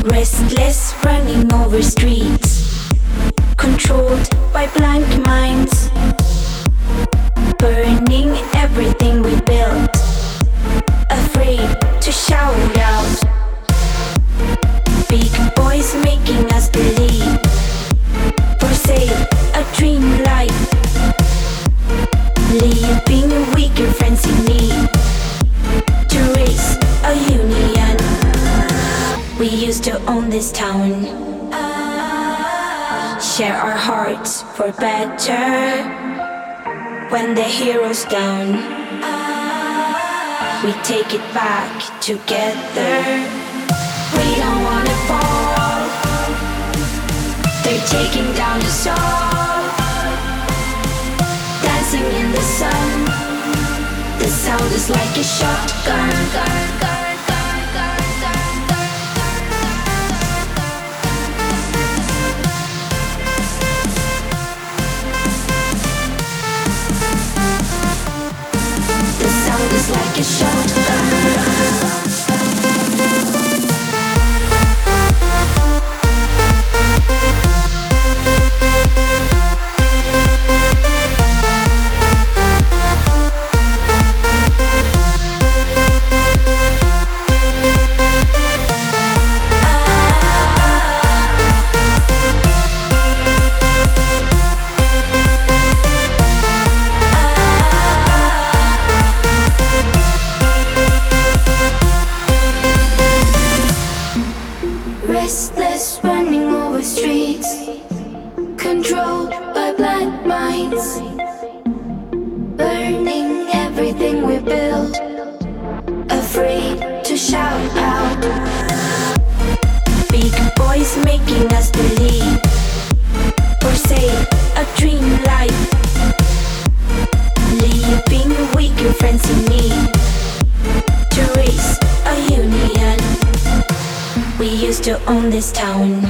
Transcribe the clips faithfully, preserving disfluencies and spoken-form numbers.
Restless, running over streets, controlled by blank minds, burning everything we built, afraid to shout out. Big boys making us believe, for sale, a dream life, leaving weaker friends in need, to raise a union. We used to own this town, share our hearts for better. When the hero's down, we take it back together. We don't wanna fall, they're taking down us all. Dancing in the sun, the sound is like a shotgun. The sound is like a shotgun. Restless, running over streets, controlled by blind minds, burning everything we build, afraid to shout out. Big boys making us believe, for sale, a dream life, leaving weaker friends in need, to raise a union. We used to own this town,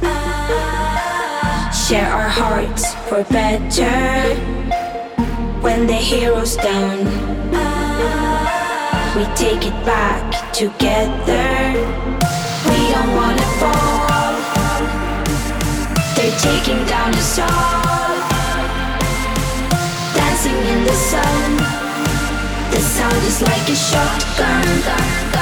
share our hearts for better. When the hero's down, we take it back together. We don't wanna fall, they're taking down us all. Dancing in the sun, the sound is like a shotgun.